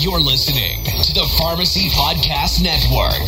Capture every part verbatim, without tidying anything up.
You're listening to the Pharmacy Podcast Network.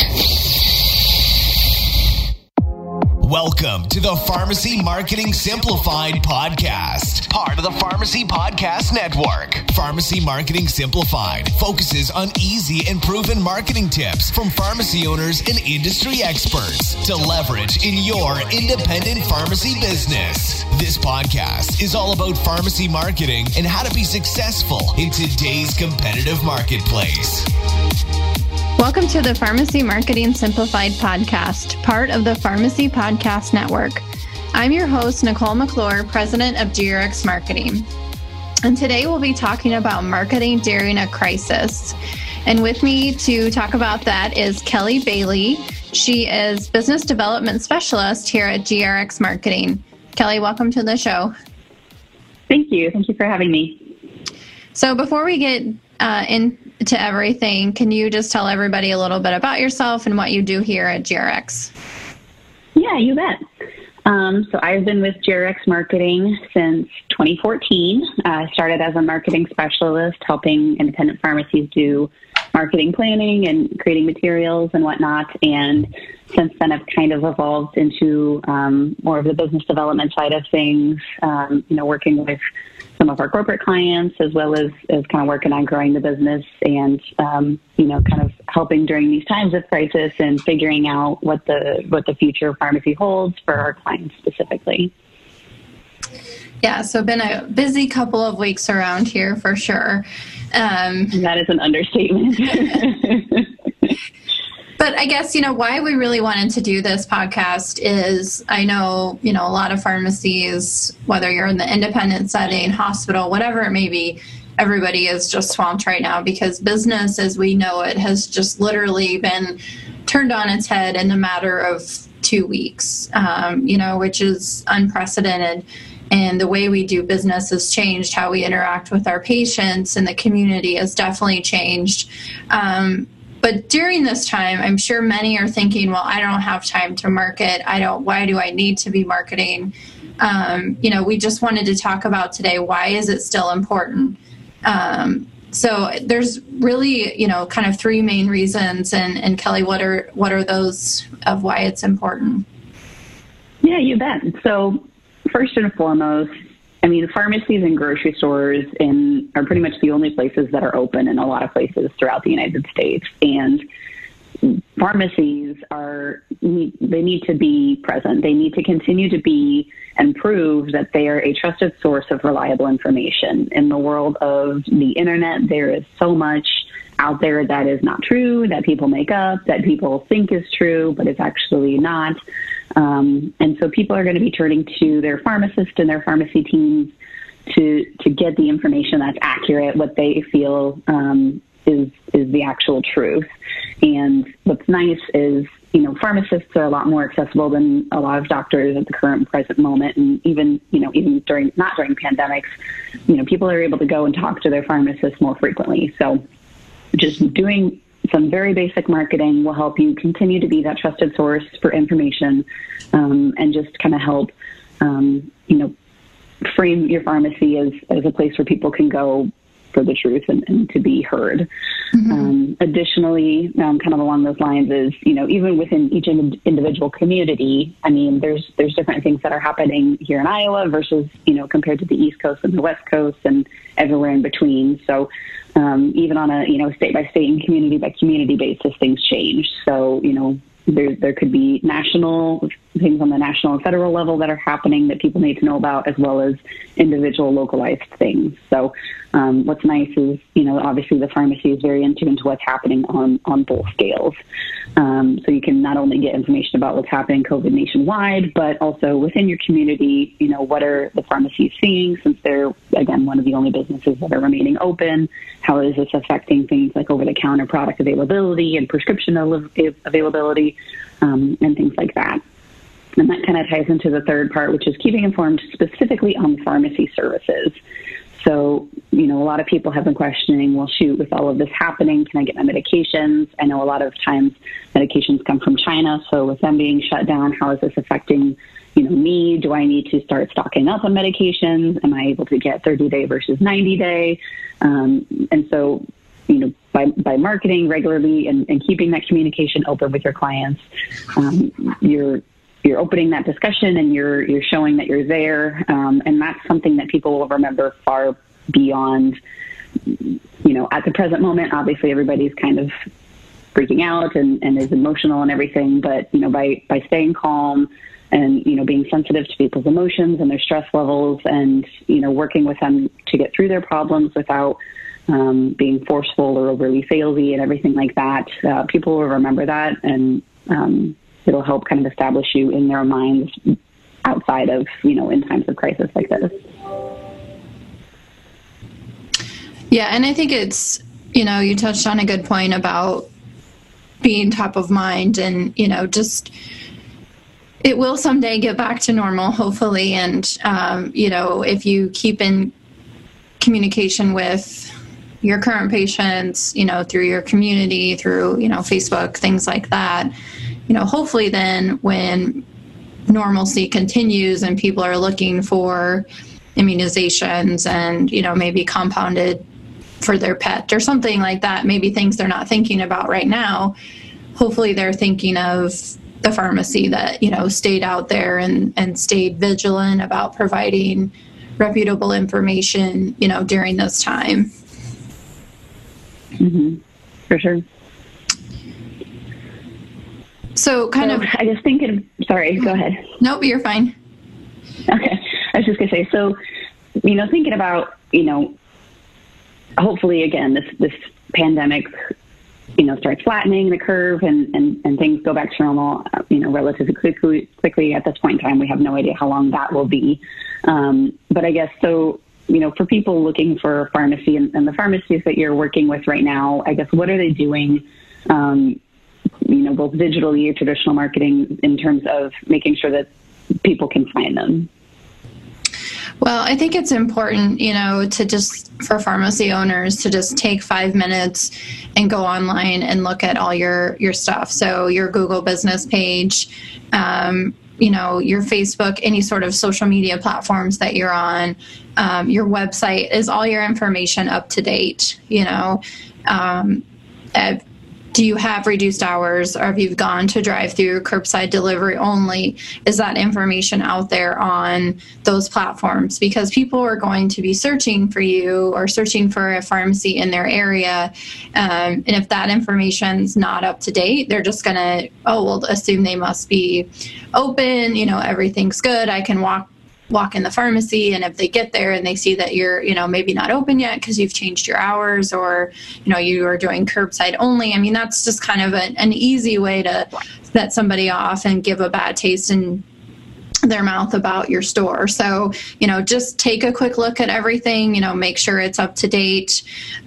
Welcome to the Pharmacy Marketing Simplified podcast, part of the Pharmacy Podcast Network. Pharmacy Marketing Simplified focuses on easy and proven marketing tips from pharmacy owners and industry experts to leverage in your independent pharmacy business. This podcast is all about pharmacy marketing and how to be successful in today's competitive marketplace. Welcome to the Pharmacy Marketing Simplified podcast, part of the Pharmacy Podcast Network. I'm your host, Nicole McClure, president of G R X Marketing. And today we'll be talking about marketing during a crisis. And with me to talk about that is Kelly Bailey. She is business development specialist here at G R X Marketing. Kelly, welcome to the show. Thank you. Thank you for having me. So before we get uh, into everything, can you just tell everybody a little bit about yourself and what you do here at G R X? Yeah, you bet. Um, so I've been with G R X Marketing since twenty fourteen. I uh, started as a marketing specialist, helping independent pharmacies do marketing planning and creating materials and whatnot. And since then, I've kind of evolved into um, more of the business development side of things, um, you know, working with some of our corporate clients, as well as, as kind of working on growing the business and, um, you know, kind of helping during these times of crisis and figuring out what the what the future of pharmacy holds for our clients specifically. Yeah, so been a busy couple of weeks around here for sure. Um, that is an understatement. But I guess, you know, why we really wanted to do this podcast is I know, you know, a lot of pharmacies, whether you're in the independent setting, hospital, whatever it may be, everybody is just swamped right now because business as we know it has just literally been turned on its head in a matter of two weeks, um, you know, which is unprecedented. And the way we do business has changed. How we interact with our patients and the community has definitely changed. Um, But during this time, I'm sure many are thinking, well, I don't have time to market. I don't, why do I need to be marketing? Um, you know, we just wanted to talk about today, why is it still important? Um, so there's really, you know, kind of three main reasons. And, and Kelly, what are, what are those of why it's important? Yeah, you bet. So first and foremost, I mean, pharmacies and grocery stores in, are pretty much the only places that are open in a lot of places throughout the United States. And pharmacies are, they need to be present. They need to continue to be and prove that they are a trusted source of reliable information. In the world of the internet, there is so much out there that is not true, that people make up, that people think is true, but it's actually not. Um, and so people are going to be turning to their pharmacist and their pharmacy teams to to get the information that's accurate, what they feel um, is is the actual truth. And what's nice is, you know, pharmacists are a lot more accessible than a lot of doctors at the current present moment. And even, you know, even during, not during pandemics, you know, people are able to go and talk to their pharmacists more frequently. So just doing some very basic marketing will help you continue to be that trusted source for information, um, and just kind of help, um, you know, frame your pharmacy as, as a place where people can go for the truth and, and to be heard. Mm-hmm. Um, additionally, um, kind of along those lines is, you know, even within each individual community, I mean, there's there's different things that are happening here in Iowa versus, you know, compared to the East Coast and the West Coast and everywhere in between. So um, even on a, you know, state by state and community by community basis, things change. So, you know, there there could be national things on the national and federal level that are happening that people need to know about, as well as individual localized things. So um, what's nice is, you know, obviously the pharmacy is very in tune to what's happening on, on both scales. Um, so you can not only get information about what's happening COVID nationwide, but also within your community, you know, what are the pharmacies seeing, since they're, again, one of the only businesses that are remaining open? How is this affecting things like over-the-counter product availability and prescription av- availability, um, and things like that? And that kind of ties into the third part, which is keeping informed specifically on pharmacy services. So, you know, a lot of people have been questioning, well, shoot, with all of this happening, can I get my medications? I know a lot of times medications come from China. So with them being shut down, how is this affecting, you know, me? Do I need to start stocking up on medications? Am I able to get thirty day versus ninety day? Um, and so you know, by, by marketing regularly and, and keeping that communication open with your clients, um, you're you're opening that discussion and you're you're showing that you're there, um, and that's something that people will remember far beyond. You know, at the present moment, obviously everybody's kind of freaking out and, and is emotional and everything, but you know, by by staying calm and you know being sensitive to people's emotions and their stress levels, and you know working with them to get through their problems without um, being forceful or overly salesy and everything like that, uh, people will remember that, and um, it'll help kind of establish you in their minds outside of, you know, in times of crisis like this. Yeah, and I think it's, you know, you touched on a good point about being top of mind, and, you know, just it will someday get back to normal, hopefully. And, um, you know, if you keep in communication with your current patients, you know, through your community, through, you know, Facebook, things like that, you know, hopefully then when normalcy continues and people are looking for immunizations and, you know, maybe compounded for their pet or something like that, maybe things they're not thinking about right now, hopefully they're thinking of the pharmacy that, you know, stayed out there and, and stayed vigilant about providing reputable information, you know, during this time. Mm-hmm. For sure. So kind so, of, I just thinking, sorry, go ahead. Nope, you're fine. Okay. I was just going to say, so, you know, thinking about, you know, hopefully again, this, this pandemic, you know, starts flattening the curve and, and, and things go back to normal, you know, relatively quickly, quickly at this point in time. We have no idea how long that will be. Um, but I guess, so, you know, for people looking for a pharmacy and, and the pharmacies that you're working with right now, I guess, what are they doing, um, you know, both digitally or traditional marketing in terms of making sure that people can find them? Well, I think it's important, you know, to just, for pharmacy owners to just take five minutes and go online and look at all your, your stuff. So your Google business page, um, you know, your Facebook, any sort of social media platforms that you're on, um, your website, is all your information up to date, you know? Um, uh, do you have reduced hours, or have you gone to drive-through, curbside delivery only? Is that information out there on those platforms? Because people are going to be searching for you or searching for a pharmacy in their area. Um, and if that information's not up to date, they're just going to, oh, well, assume they must be open, you know, everything's good, I can walk walk in the pharmacy. And if they get there and they see that you're, you know, maybe not open yet because you've changed your hours, or, you know, you are doing curbside only, I mean, that's just kind of a, an easy way to set somebody off and give a bad taste in their mouth about your store. So, you know, just take a quick look at everything, you know, make sure it's up to date.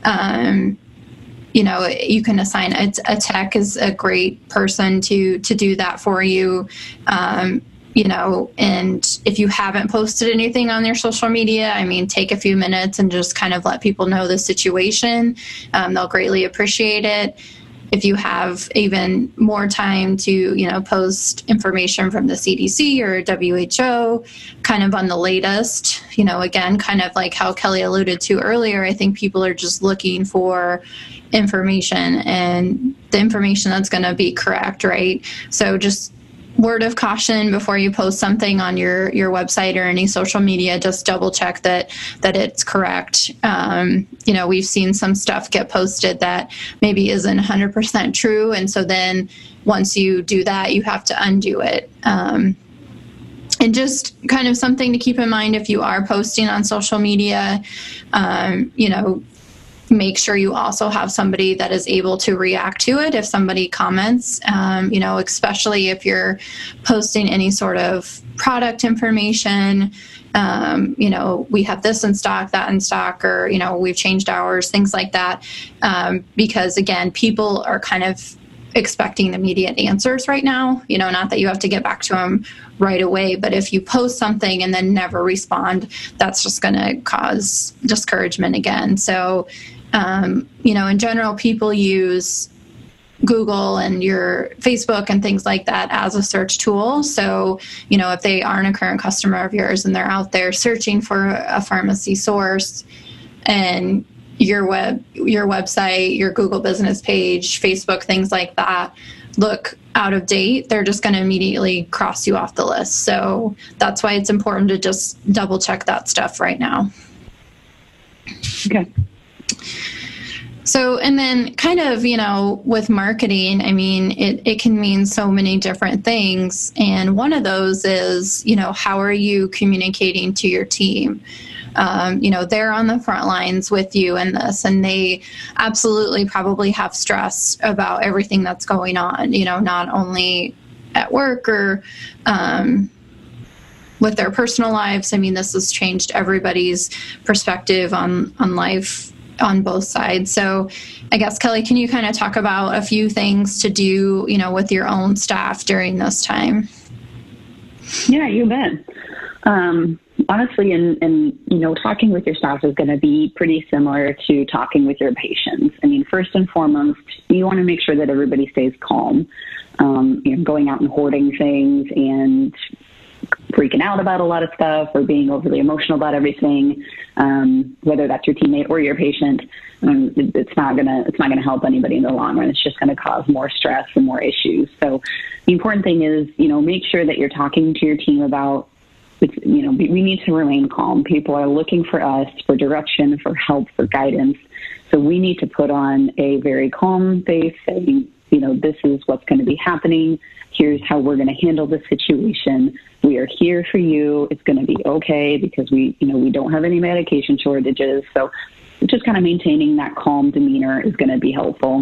Um, you know, you can assign a, a tech is a great person to, to do that for you. Um, You know, and if you haven't posted anything on your social media, I mean, take a few minutes and just kind of let people know the situation. Um, they'll greatly appreciate it. If you have even more time to, you know, post information from the C D C or W H O kind of on the latest, you know, again, kind of like how Kelly alluded to earlier, I think people are just looking for information and the information that's going to be correct, right? So just word of caution before you post something on your, your website or any social media, just double check that, that it's correct. Um, you know, we've seen some stuff get posted that maybe isn't one hundred percent true. And so then once you do that, you have to undo it. Um, and just kind of something to keep in mind if you are posting on social media, um, you know, make sure you also have somebody that is able to react to it if somebody comments, um, you know, especially if you're posting any sort of product information, um, you know, we have this in stock, that in stock, or, you know, we've changed hours, things like that. Um, because again, people are kind of expecting immediate answers right now, you know, not that you have to get back to them right away, but if you post something and then never respond, that's just going to cause discouragement again. So, Um, you know, in general, people use Google and your Facebook and things like that as a search tool. So, you know, if they aren't a current customer of yours and they're out there searching for a pharmacy source and your web, your website, your Google business page, Facebook, things like that look out of date, they're just going to immediately cross you off the list. So that's why it's important to just double check that stuff right now. Okay. So, and then kind of, you know, with marketing, I mean, it, it can mean so many different things. And one of those is, you know, how are you communicating to your team? Um, you know, they're on the front lines with you in this, and they absolutely probably have stress about everything that's going on, you know, not only at work or um, with their personal lives. I mean, this has changed everybody's perspective on, on life on both sides. So I guess, Kelly, can you kind of talk about a few things to do, you know, with your own staff during this time? Yeah, you bet. Um, honestly, and, and, you know, talking with your staff is going to be pretty similar to talking with your patients. I mean, first and foremost, you want to make sure that everybody stays calm. Um, you know, going out and hoarding things and freaking out about a lot of stuff or being overly emotional about everything, um, whether that's your teammate or your patient, um, it, it's not gonna it's not gonna help anybody in the long run. It's just gonna cause more stress and more issues. So the important thing is, you know, make sure that you're talking to your team about, it's, you know, we need to remain calm. People are looking for us for direction, for help, for guidance. So we need to put on a very calm face, saying, you know, this is what's going to be happening. Here's how we're going to handle the situation. We are here for you. It's going to be okay because we, you know, we don't have any medication shortages. So just kind of maintaining that calm demeanor is going to be helpful.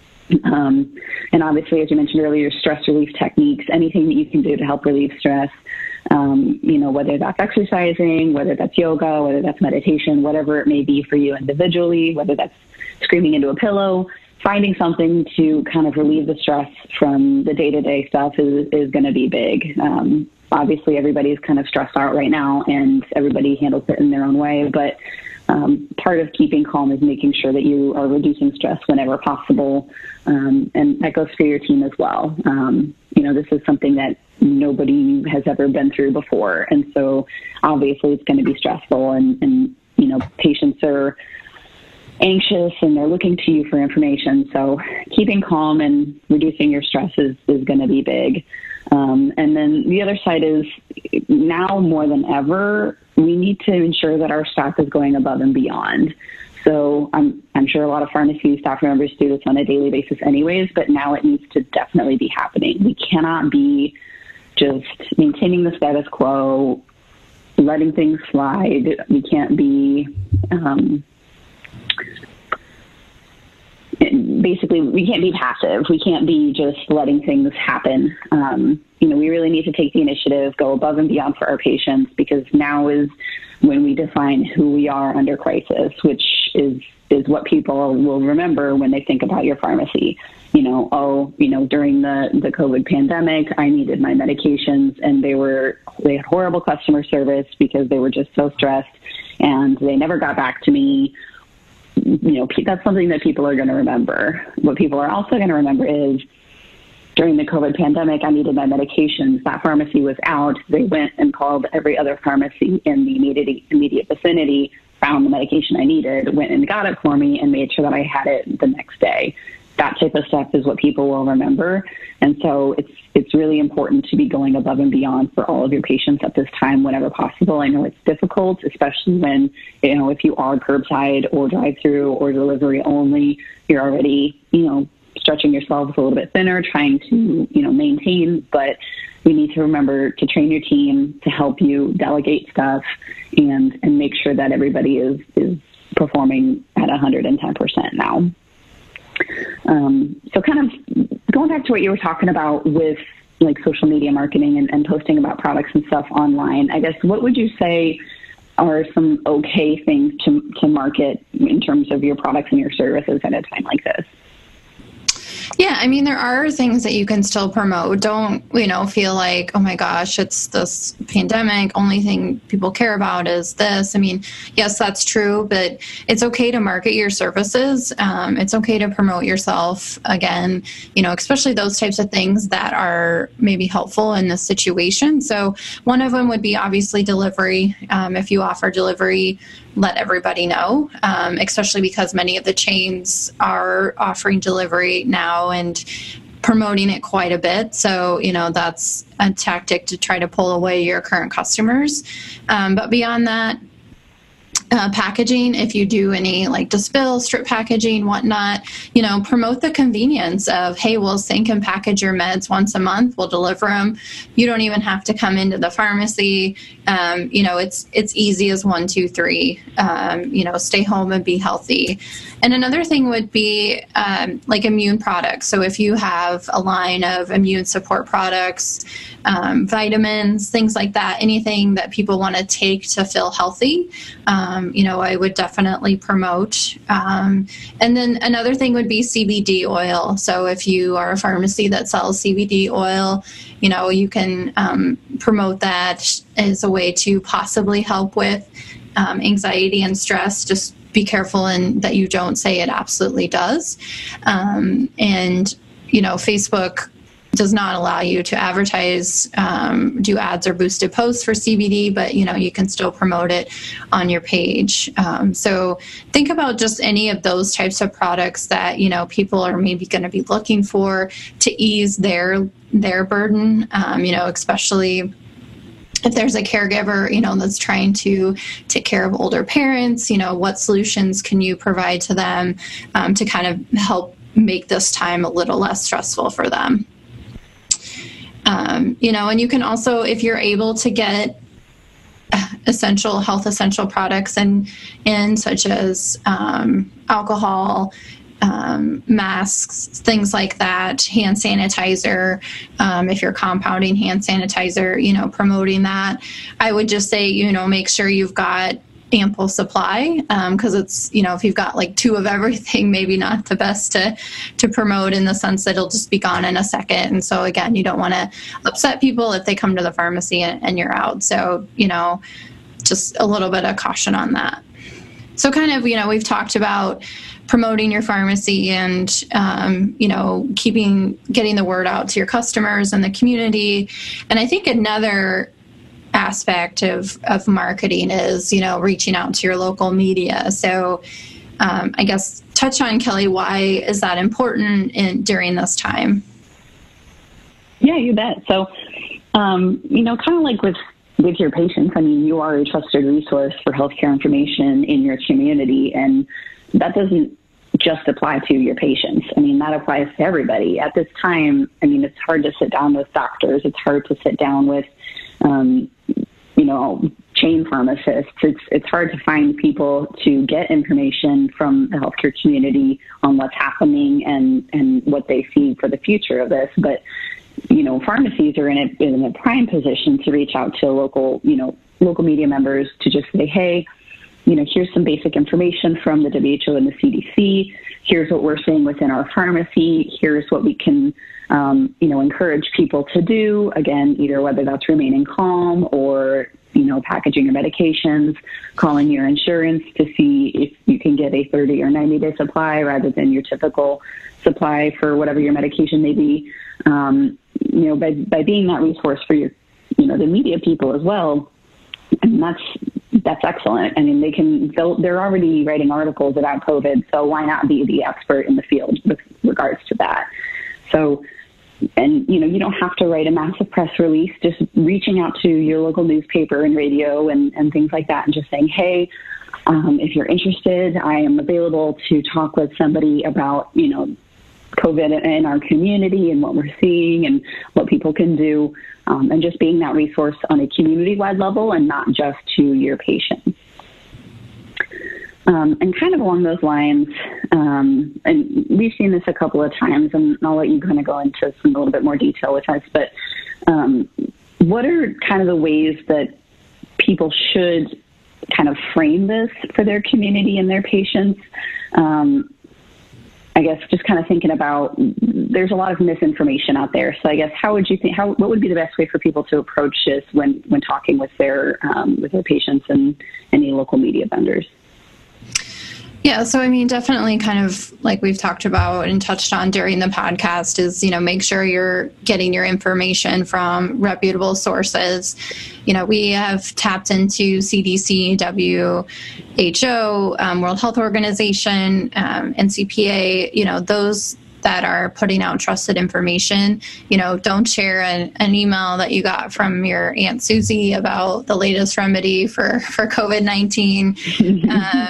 Um, and obviously, as you mentioned earlier, stress relief techniques, anything that you can do to help relieve stress, um, you know, whether that's exercising, whether that's yoga, whether that's meditation, whatever it may be for you individually, whether that's screaming into a pillow, finding something to kind of relieve the stress from the day-to-day stuff is, is going to be big. Um, obviously, everybody's kind of stressed out right now, and everybody handles it in their own way. But um, part of keeping calm is making sure that you are reducing stress whenever possible, um, and that goes for your team as well. Um, you know, this is something that nobody has ever been through before, and so obviously it's going to be stressful, and, and you know, patients are anxious and they're looking to you for information. So keeping calm and reducing your stress is, is going to be big. Um, and then the other side is, now more than ever, we need to ensure that our staff is going above and beyond. So I'm, I'm sure a lot of pharmacy staff members do this on a daily basis anyways, but now it needs to definitely be happening. We cannot be just maintaining the status quo, letting things slide. We can't be, um, basically, we can't be passive. We can't be just letting things happen. Um, you know, we really need to take the initiative, go above and beyond for our patients, because now is when we define who we are under crisis, which is, is what people will remember when they think about your pharmacy. You know, oh, you know, during the, the COVID pandemic, I needed my medications, and they were, they had horrible customer service because they were just so stressed, and they never got back to me. You know, that's something that people are going to remember. What people are also going to remember is, during the COVID pandemic, I needed my medications. That pharmacy was out. They went and called every other pharmacy in the immediate, immediate vicinity, found the medication I needed, went and got it for me, and made sure that I had it the next day. That type of stuff is what people will remember. And so it's it's really important to be going above and beyond for all of your patients at this time whenever possible. I know it's difficult, especially when, you know, if you are curbside or drive-through or delivery only, you're already, you know, stretching yourselves a little bit thinner, trying to, you know, maintain. But we need to remember to train your team to help you delegate stuff and, and make sure that everybody is, is performing at one hundred ten percent now. Um, so kind of going back to what you were talking about with like social media marketing and, and posting about products and stuff online, I guess, what would you say are some okay things to, to market in terms of your products and your services at a time like this? Yeah, I mean, there are things that you can still promote. Don't, you know, feel like, oh my gosh, it's this pandemic. Only thing people care about is this. I mean, yes, that's true, but it's okay to market your services. Um, it's okay to promote yourself again, you know, especially those types of things that are maybe helpful in this situation. So one of them would be obviously delivery. Um, if you offer delivery let everybody know, um, especially because many of the chains are offering delivery now and promoting it quite a bit. So, you know, that's a tactic to try to pull away your current customers. Um, but beyond that, Uh, packaging, if you do any like dispill, strip packaging, whatnot, you know, promote the convenience of, hey, we'll sync and package your meds once a month. We'll deliver them. You don't even have to come into the pharmacy. Um, you know, it's it's easy as one, two, three. Um, you know, stay home and be healthy. And another thing would be um, like immune products. So if you have a line of immune support products, um, vitamins, things like that, anything that people want to take to feel healthy, um, you know, I would definitely promote. Um, and then another thing would be C B D oil. So if you are a pharmacy that sells C B D oil, you know, you can um, promote that as a way to possibly help with um, anxiety and stress. Just be careful and that you don't say it absolutely does. Um, and, you know, Facebook does not allow you to advertise, um, do ads or boosted posts for C B D, but, you know, you can still promote it on your page. Um, so think about just any of those types of products that, you know, people are maybe going to be looking for to ease their, their burden, um, you know, especially if there's a caregiver, you know, that's trying to take care of older parents, you know, what solutions can you provide to them um, to kind of help make this time a little less stressful for them? Um, you know, and you can also, if you're able to get essential health essential products and in such as um, alcohol, um, masks, things like that, hand sanitizer, um, if you're compounding hand sanitizer, you know, promoting that, I would just say, you know, make sure you've got ample supply, because um, it's, you know, if you've got like two of everything, maybe not the best to to promote in the sense that it'll just be gone in a second. And so again, you don't want to upset people if they come to the pharmacy and, and you're out. So, you know, just a little bit of caution on that. So kind of, you know, we've talked about promoting your pharmacy and, um, you know, keeping, getting the word out to your customers and the community. And I think another aspect of, of marketing is, you know, reaching out to your local media. So um, I guess touch on, Kelly, why is that important in, during this time? Yeah, you bet. So, um, you know, kind of like with, with your patients, I mean, you are a trusted resource for healthcare information in your community, and that doesn't just apply to your patients. I mean, that applies to everybody. At this time, I mean, it's hard to sit down with doctors. It's hard to sit down with Um, you know, chain pharmacists. It's it's hard to find people to get information from the healthcare community on what's happening and, and what they see for the future of this. But, you know, pharmacies are in a, in a prime position to reach out to local, you know, local media members to just say, hey, you know, here's some basic information from the W H O and the C D C. Here's what we're seeing within our pharmacy. Here's what we can, um, you know, encourage people to do. Again, either whether that's remaining calm or, you know, packaging your medications, calling your insurance to see if you can get a thirty or ninety day supply rather than your typical supply for whatever your medication may be. Um, you know, by, by being that resource for your, you know, the media people as well. And that's, that's excellent. I mean, they can, they're already writing articles about COVID, so why not be the expert in the field with regards to that? So, and, you know, you don't have to write a massive press release, just reaching out to your local newspaper and radio and, and things like that and just saying, hey, um, if you're interested, I am available to talk with somebody about, you know, COVID in our community and what we're seeing and what people can do, um, and just being that resource on a community-wide level and not just to your patients. Um, and kind of along those lines, um, and we've seen this a couple of times, and I'll let you kind of go into some a little bit more detail with us, but um, what are kind of the ways that people should kind of frame this for their community and their patients? Um, I guess just kind of thinking about, there's a lot of misinformation out there. So I guess how would you think, how, what would be the best way for people to approach this when, when talking with their, um, with their patients and any local media vendors? Yeah, so I mean, definitely kind of like we've talked about and touched on during the podcast is, you know, make sure you're getting your information from reputable sources. You know, we have tapped into C D C, W H O, um, World Health Organization, um, N C P A, you know, those that are putting out trusted information. You know, don't share an, an email that you got from your Aunt Susie about the latest remedy for, for COVID nineteen. um,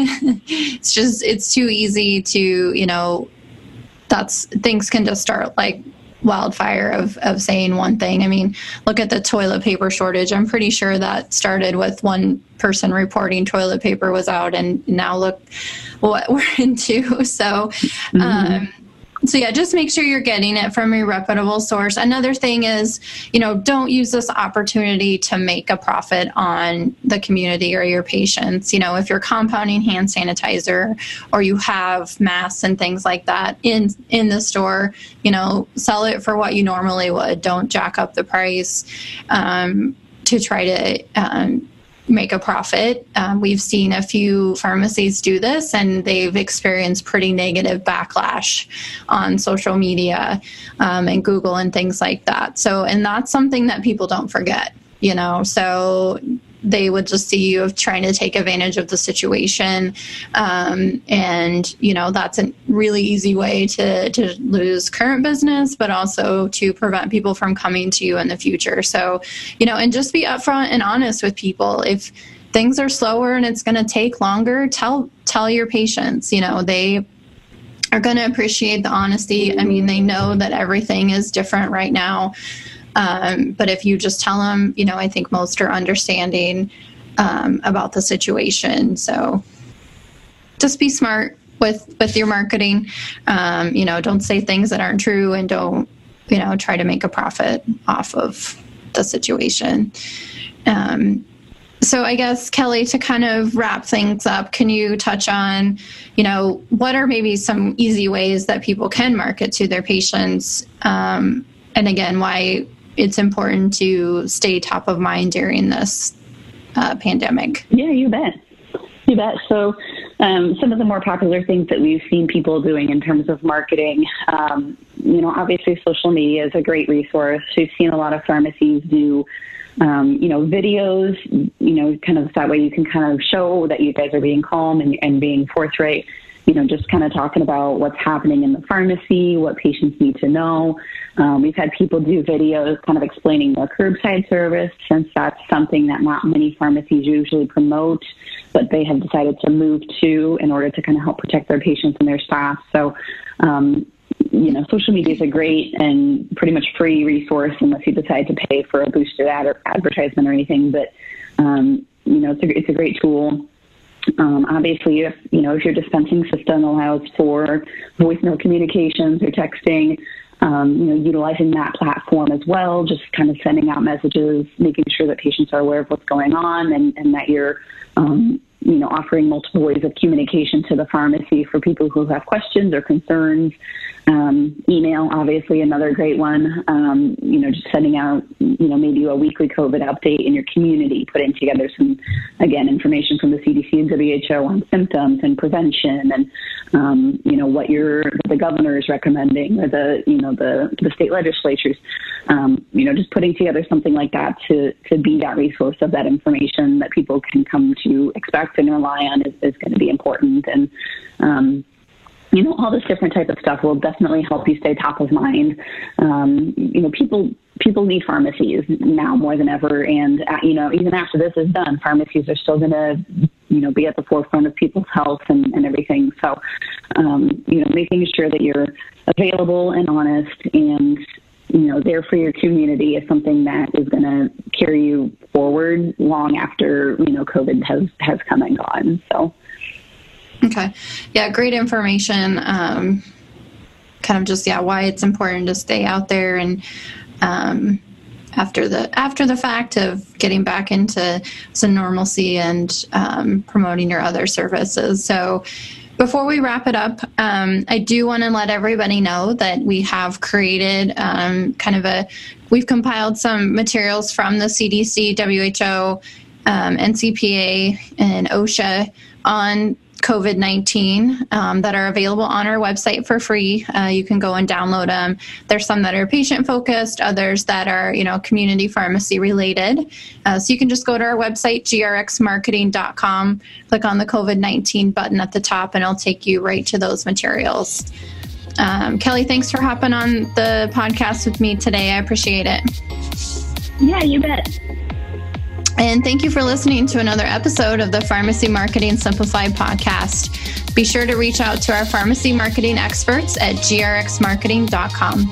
it's just, it's too easy to, you know, that's, things can just start like wildfire of, of saying one thing. I mean, look at the toilet paper shortage. I'm pretty sure that started with one person reporting toilet paper was out, and now look what we're into. So, um, mm-hmm. So yeah, just make sure you're getting it from a reputable source. Another thing is, you know, don't use this opportunity to make a profit on the community or your patients. You know, if you're compounding hand sanitizer or you have masks and things like that in, in the store, you know, sell it for what you normally would. Don't jack up the price um, to try to um, make a profit. Um, we've seen a few pharmacies do this, and they've experienced pretty negative backlash on social media um, and Google and things like that. So, and that's something that people don't forget, you know, so they would just see you of trying to take advantage of the situation. Um, and, you know, that's a really easy way to, to lose current business, but also to prevent people from coming to you in the future. So, you know, and just be upfront and honest with people. If things are slower and it's going to take longer, tell, tell your patients, you know, they are going to appreciate the honesty. I mean, they know that everything is different right now. Um, but if you just tell them, you know, I think most are understanding um, about the situation. So just be smart with, with your marketing. Um, you know, don't say things that aren't true, and don't, you know, try to make a profit off of the situation. Um, so I guess, Kelly, to kind of wrap things up, can you touch on, you know, what are maybe some easy ways that people can market to their patients? Um, and again, why it's important to stay top of mind during this uh, pandemic. Yeah, you bet. You bet. So um, some of the more popular things that we've seen people doing in terms of marketing, um, you know, obviously social media is a great resource. We've seen a lot of pharmacies do, um, you know, videos, you know, kind of that way you can kind of show that you guys are being calm and, and being forthright, you know, just kind of talking about what's happening in the pharmacy, what patients need to know. Um, we've had people do videos kind of explaining the curbside service, since that's something that not many pharmacies usually promote, but they have decided to move to in order to kind of help protect their patients and their staff. So, um, you know, social media is a great and pretty much free resource unless you decide to pay for a boosted ad or advertisement or anything. But, um, you know, it's a, it's a great tool. Um, obviously, if, you know, if your dispensing system allows for voicemail communications or texting, um, you know, utilizing that platform as well, just kind of sending out messages, making sure that patients are aware of what's going on, and, and that you're, um, you know, offering multiple ways of communication to the pharmacy for people who have questions or concerns. Um, email, obviously, another great one. Um, you know, just sending out, you know, maybe a weekly COVID update in your community, putting together some, again, information from the C D C and W H O on symptoms and prevention, and um, you know, what your the governor is recommending, or the you know the the state legislatures. Um, you know, just putting together something like that to to be that resource of that information that people can come to expect and rely on is, is going to be important. And um, you know, all this different type of stuff will definitely help you stay top of mind. Um, you know, people people need pharmacies now more than ever, and uh, you know, even after this is done, pharmacies are still going to, you know, be at the forefront of people's health and, and everything. So, um, you know, making sure that you're available and honest and, you know, there for your community is something that is going to carry you forward long after, you know, COVID has has come and gone. So. Okay. Yeah, great information. Um, kind of just, yeah, why it's important to stay out there, and um, after the after the fact of getting back into some normalcy and um, promoting your other services. So before we wrap it up, um, I do want to let everybody know that we have created um, kind of a, we've compiled some materials from the C D C, W H O, um, N C P A, and OSHA on COVID nineteen um, that are available on our website for free. Uh, you can go and download them. There's some that are patient focused, others that are, you know, community pharmacy related. Uh, so you can just go to our website, G R X marketing dot com, click on the COVID nineteen button at the top, and it'll take you right to those materials. Um, Kelly, thanks for hopping on the podcast with me today. I appreciate it. Yeah, you bet. And thank you for listening to another episode of the Pharmacy Marketing Simplified podcast. Be sure to reach out to our pharmacy marketing experts at G R X marketing dot com.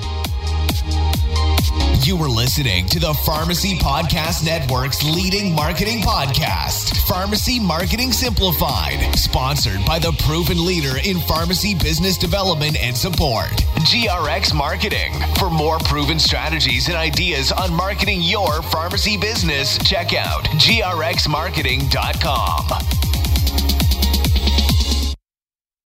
You were listening to the Pharmacy Podcast Network's leading marketing podcast, Pharmacy Marketing Simplified, sponsored by the proven leader in pharmacy business development and support, G R X Marketing. For more proven strategies and ideas on marketing your pharmacy business, check out G R X marketing dot com.